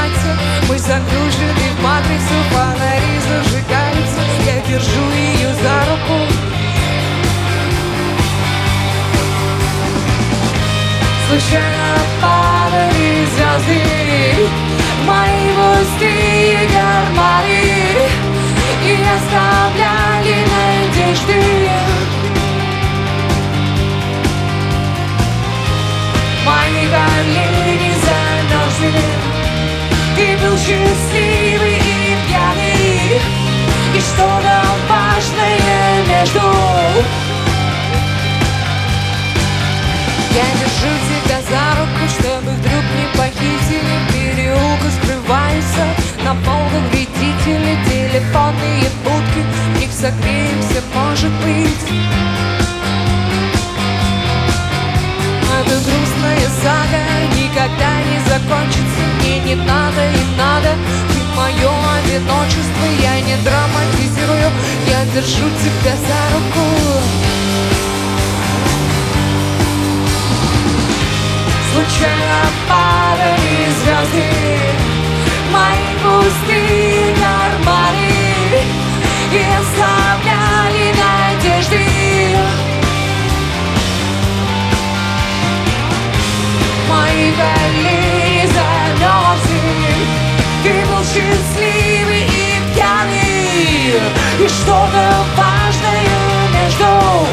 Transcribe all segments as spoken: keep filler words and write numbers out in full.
поднимается. Мы загружены в матрицу, фонари зажигаются. Я держу ее за руку. Случайно падали звезды в мои пустые карманы и оставляли надежды. Мои колени замерзли. Ты был счастливый и пьяный, и что-то важное между. Я держу тебя за руку, чтобы вдруг не похитили. В переулку скрываются на полках вредители, телефонные будки. В них согреемся, может быть. Эта грустная сага никогда не закончится. Мне не надо и надо ты мое одиночество. Я не драматизирую, я держу тебя за руку. Случайно падали звезды в мои пустые карманы и оставляли надежды. Мои колени замерзли. Ты был счастливый и пьяный, и что-то важное между.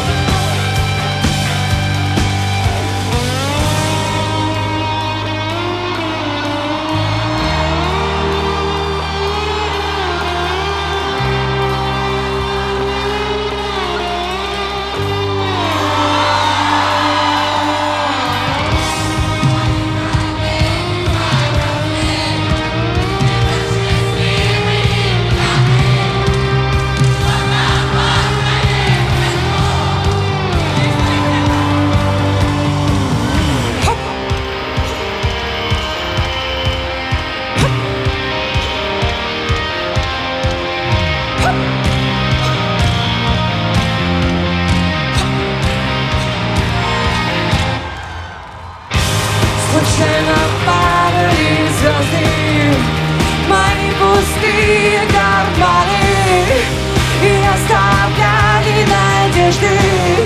Случайно падали звезды в мои пустые карманы и оставляли надежды.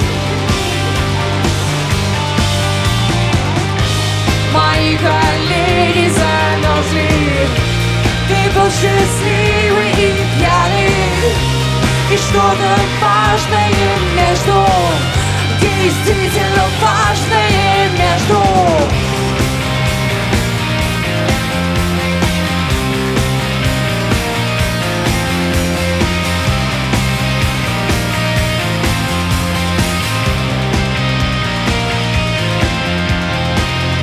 Мои колени замерзли. Ты был счастливый и пьяный, и что-то важное между. Действительно важное